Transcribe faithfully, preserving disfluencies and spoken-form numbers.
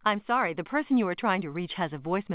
I'm sorry, the person you are trying to reach has a voicemail